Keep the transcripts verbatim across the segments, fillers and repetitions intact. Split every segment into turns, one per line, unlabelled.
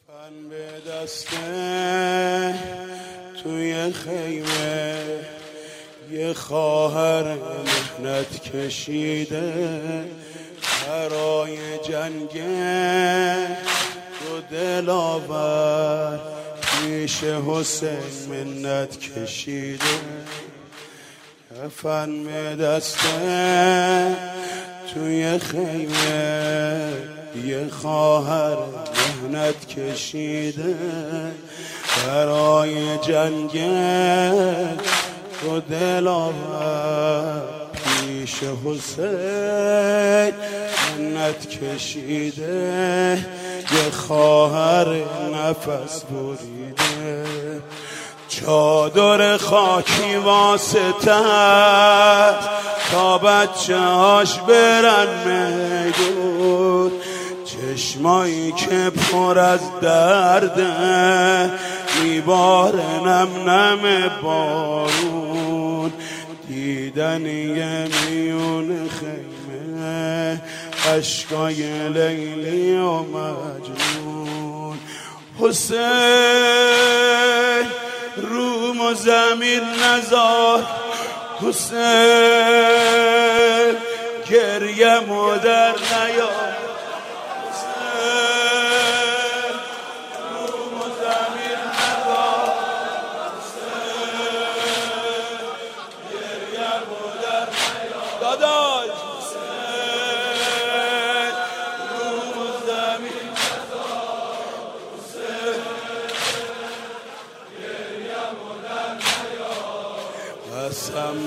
کفن به دسته توی خیمه یه خواهر مهنت کشیده برای جنگ دو دلاور پیش حسین منت کشیده. کفن به دسته توی خیمه یه خواهر مهنت کشیده برای جنگ دو دلاور پیش حسین منت کشیده. یه خواهر نفس بریده چادر خاکی واسطه تا بچه هاش برن میدون. چشمایی که پر از درده میباره نم نم بارون. دیدن یه میون خیمه عشقای لیلی و مجنون. حسین روم و زمین نزار، حسین گریه مادر نیار. قسم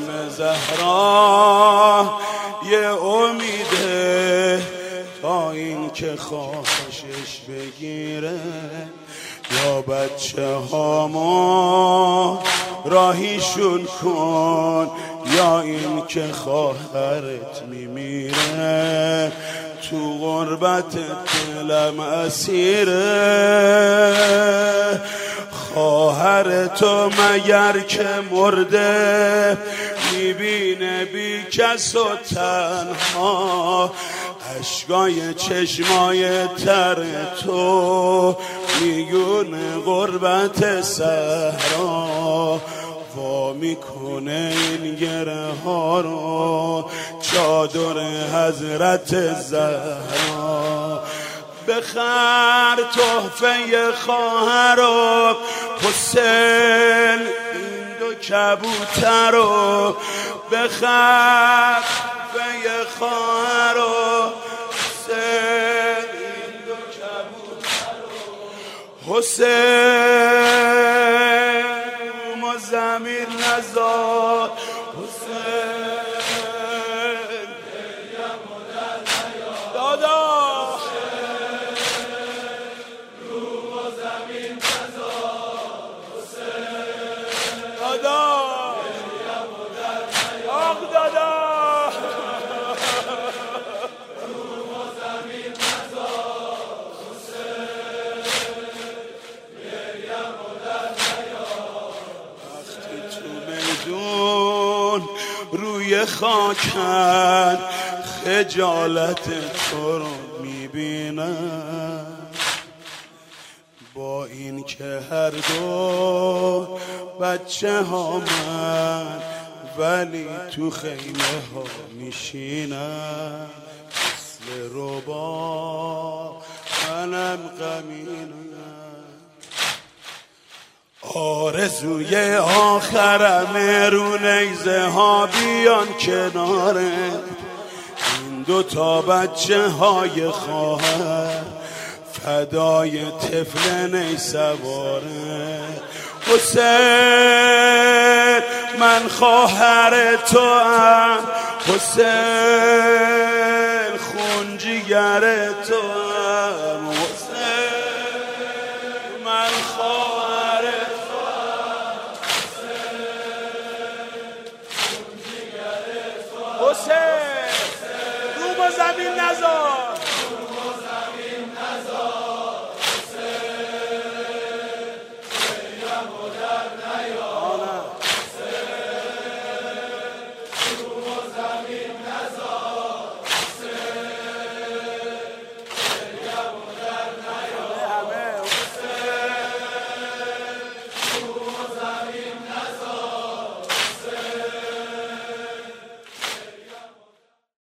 زهرا یه امیده تا این که خواهشش بگیره یا بچه هامو راهیشون کن یا این که خواهرت میمیره تو غربت دلم اسیره. خواهر تو مگر که مرده میبینه بی کس و تنها. اشکای چشمای تر تو میگونه غربت صحرا. وا میکنه این گره ها رو چادر حضرت زهرا. بخر تحفه خواهر رو حسین این دو کبوتر رو. بخر تحفه خواهر رو حسین این دو کبوتر رو. حسین ما زمین نزار، حسین دادا روی خاکن خجالت تو رو میبینم. با این که هر دو بچه ها من ولی تو خیمه ها میشینم. مثل ربا منم غمینم. آرزوی آخرم رو نیزه ها بیان کناره این دو تا بچه های خواهر فدای طفل نیسواره. حسین من خواهر تو ام، حسین خون جگر تو ام.